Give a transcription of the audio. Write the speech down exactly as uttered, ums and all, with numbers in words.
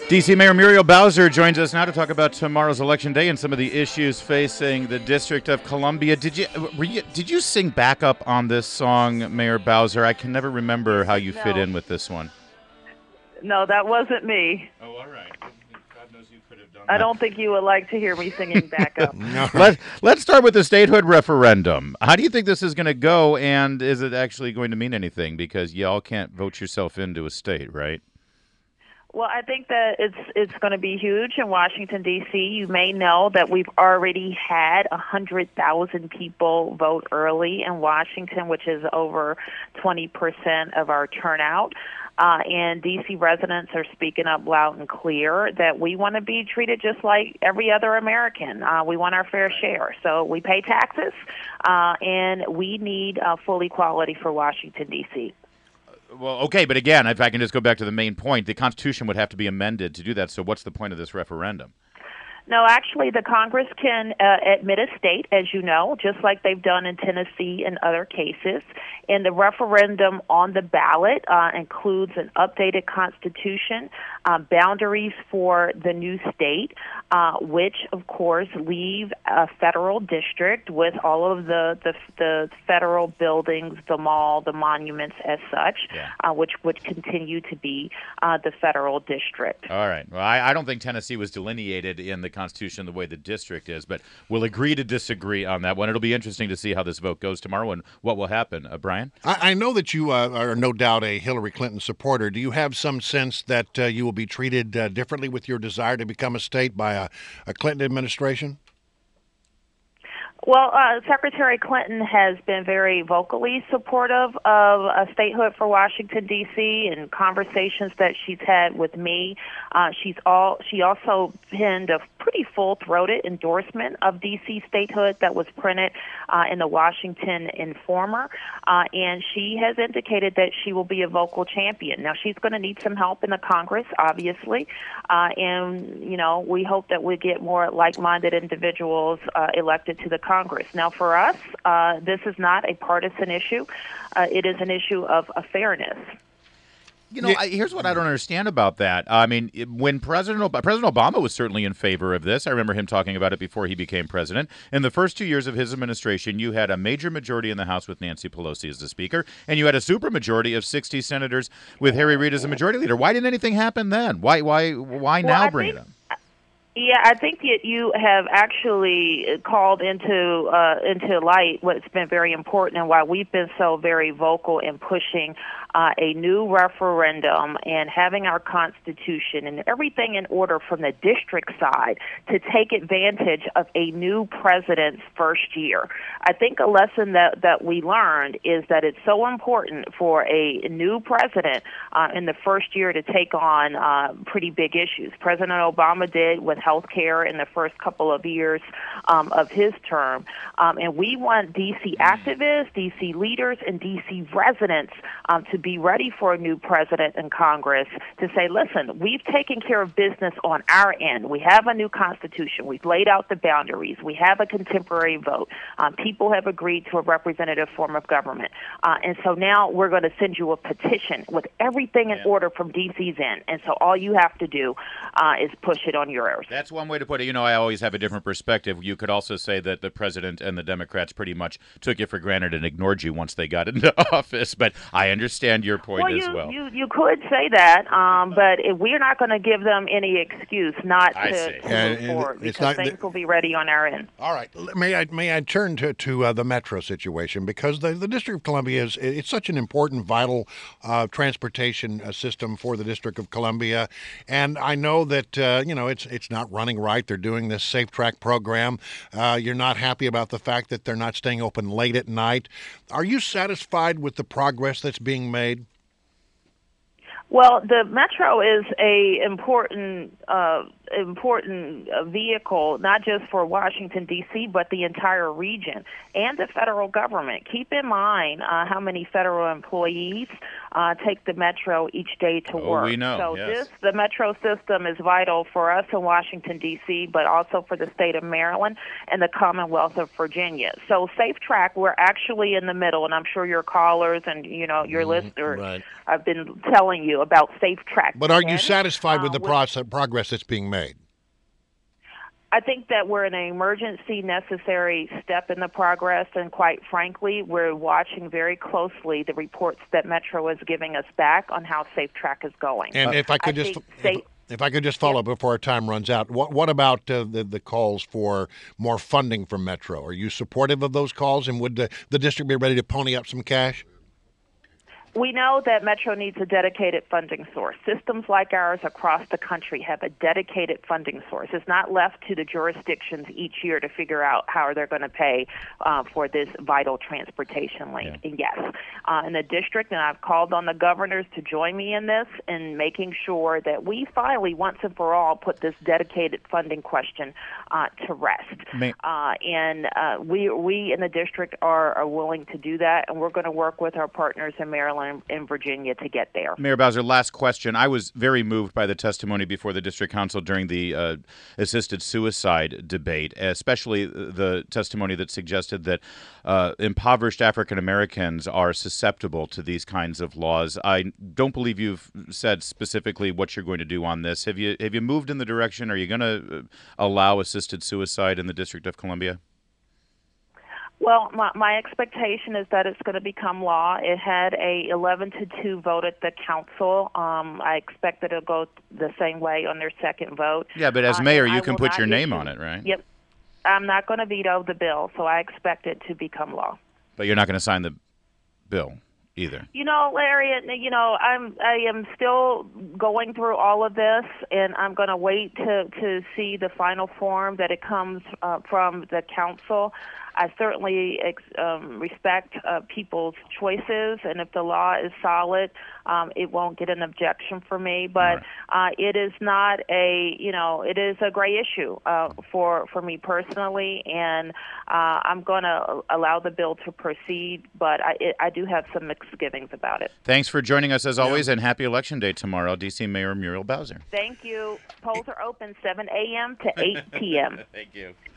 D C. Mayor Muriel Bowser joins us now to talk about tomorrow's election day and some of the issues facing the District of Columbia. Did you, were you did you sing backup on this song, Mayor Bowser? I can never remember how you fit No. in with this one. No, that wasn't me. Oh, all right. God knows you could have done I that. don't think you would like to hear me singing backup. Let, let's start with the statehood referendum. How do you think this is going to go, and is it actually going to mean anything? Because y'all can't vote yourself into a state, right? Well, I think that it's it's going to be huge in Washington, D C. You may know that we've already had one hundred thousand people vote early in Washington, which is over twenty percent of our turnout. Uh, and D C residents are speaking up loud and clear that we want to be treated just like every other American. Uh, we want our fair share. So we pay taxes, uh, and we need uh, full equality for Washington, D C. Well, okay, but again, if I can just go back to the main point, the Constitution would have to be amended to do that. So what's the point of this referendum? No, actually, the Congress can uh, admit a state, as you know, just like they've done in Tennessee and other cases. And the referendum on the ballot uh, includes an updated constitution, uh, boundaries for the new state, uh, which, of course, leave a federal district with all of the, the, the federal buildings, the mall, the monuments as such, Yeah. uh, which would continue to be uh, the federal district. All right. Well, I, I don't think Tennessee was delineated in the Constitution the way the district is, but we'll agree to disagree on that one. It'll be interesting to see how this vote goes tomorrow and what will happen. Uh, Brian? I, I know that you uh, are no doubt a Hillary Clinton supporter. Do you have some sense that uh, you will be treated uh, differently with your desire to become a state by a, a Clinton administration? Well, uh, Secretary Clinton has been very vocally supportive of a statehood for Washington, D C, and conversations that she's had with me. Uh, she's all she also penned a pretty full-throated endorsement of D C statehood that was printed uh, in the Washington Informer, uh, and she has indicated that she will be a vocal champion. Now, she's going to need some help in the Congress, obviously, uh, and you know we hope that we get more like-minded individuals uh, elected to the Congress. Now, for us, uh, this is not a partisan issue. Uh, it is an issue of, of fairness. You know, I, here's what I don't understand about that. I mean, it- when President Ob- President Obama was certainly in favor of this. I remember him talking about it before he became president. In the first two years of his administration, you had a major majority in the House with Nancy Pelosi as the Speaker, and you had a supermajority of sixty senators with Harry Reid as the Majority Leader. Why didn't anything happen then? Why why why Well, now I bring think- it up? Yeah, I think that you have actually called into uh, into light what's been very important and why we've been so very vocal in pushing uh, a new referendum and having our Constitution and everything in order from the district side to take advantage of a new president's first year. I think a lesson that, that we learned is that it's so important for a new president uh, in the first year to take on uh, pretty big issues. President Obama did with health care in the first couple of years um, of his term. Um, and we want D C activists, D C leaders, and D C residents um, to be ready for a new president and Congress to say, listen, we've taken care of business on our end. We have a new Constitution. We've laid out the boundaries. We have a contemporary vote. Um, people have agreed to a representative form of government. Uh, and so now we're going to send you a petition with everything in Yeah. order from D C's end. And so all you have to do uh, is push it on yours. That's one way to put it. You know, I always have a different perspective. You could also say that the president and the Democrats pretty much took you for granted and ignored you once they got into office. But I understand your point well, as you, well. You, you could say that, um, but if we're not going to give them any excuse not I to, see. to And- move and forward it's because not- things will be ready on our end. All right. L- May I may I turn to to uh, the metro situation because the, the District of Columbia is it's such an important, vital uh, transportation uh, system for the District of Columbia, and I know that uh, you know it's it's not running right. They're doing this Safe Track program. Uh, you're not happy about the fact that they're not staying open late at night. Are you satisfied with the progress that's being made? Well, the metro is a important uh, important uh, vehicle, not just for Washington, D C, but the entire region and the federal government. Keep in mind uh, how many federal employees uh, take the Metro each day to Oh, work. we know, So yes. this, the Metro system is vital for us in Washington, D C, but also for the state of Maryland and the Commonwealth of Virginia. So Safe Track, we're actually in the middle, and I'm sure your callers and, you know, your Mm, listeners right. have been telling you about Safe Track. But are you ten. satisfied with Uh, the process, progress that's being made? I think that we're in an emergency necessary step in the progress, and quite frankly, we're watching very closely the reports that Metro is giving us back on how Safe Track is going. And if I could I just think if, Safe- if I could just follow before our time runs out, what what about uh, the the calls for more funding from Metro? Are you supportive of those calls, and would the, the district be ready to pony up some cash? We know that Metro needs a dedicated funding source. Systems like ours across the country have a dedicated funding source. It's not left to the jurisdictions each year to figure out how they're going to pay uh, for this vital transportation link. Yeah. And yes, uh, in the district, and I've called on the governors to join me in this in making sure that we finally, once and for all, put this dedicated funding question uh, to rest. May- Uh, and uh, we we in the district are, are willing to do that, and we're going to work with our partners in Maryland in Virginia to get there. Mayor Bowser, last question. I was very moved by the testimony before the district council during the uh, assisted suicide debate, especially the testimony that suggested that uh, impoverished African Americans are susceptible to these kinds of laws. I don't believe you've said specifically what you're going to do on this. Have you have you moved in the direction? Are you going to allow assisted suicide in the District of Columbia? Well, my, my expectation is that it's going to become law. It had a eleven to two vote at the council. Um, I expect that it'll go the same way on their second vote. Yeah, but as Uh, mayor, and you I can will put not your name issue- on it, right? Yep. I'm not going to veto the bill, so I expect it to become law. But you're not going to sign the bill either. You know, Larry, you know, I'm I am still going through all of this, and I'm going to wait to to see the final form that it comes uh, from the council. I certainly ex, um, respect uh, people's choices, and if the law is solid, um, it won't get an objection for me. But uh, it is not a, you know, it is a gray issue uh, for for me personally, and uh, I'm going to allow the bill to proceed. But I, it, I do have some misgivings about it. Thanks for joining us as always, and happy Election Day tomorrow, D C Mayor Muriel Bowser. Thank you. Polls are open seven a.m. to eight p.m. Thank you.